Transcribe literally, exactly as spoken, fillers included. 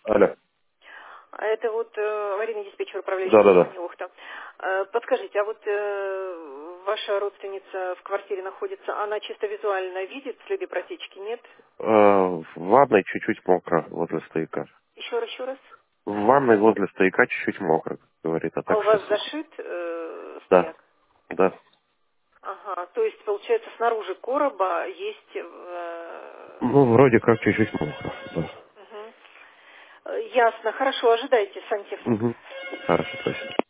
Алло. А это вот э, аварийный диспетчер, управляющий Да-да-да. компанией Ухта. Э, подскажите, а вот э, ваша родственница в квартире находится, она чисто визуально видит следы протечки, нет? Э, В ванной чуть-чуть мокро возле стояка. Еще раз, еще раз. В ванной возле стояка чуть-чуть мокро, как говорит, а А так у все вас сухо. зашит э, Да, стояк? да. Ага, то есть, получается, снаружи короба есть... э, Ну, вроде как чуть-чуть мокро, да. мгм. Э, Ясно, хорошо, ожидайте сантехник. Угу. Хорошо, спасибо.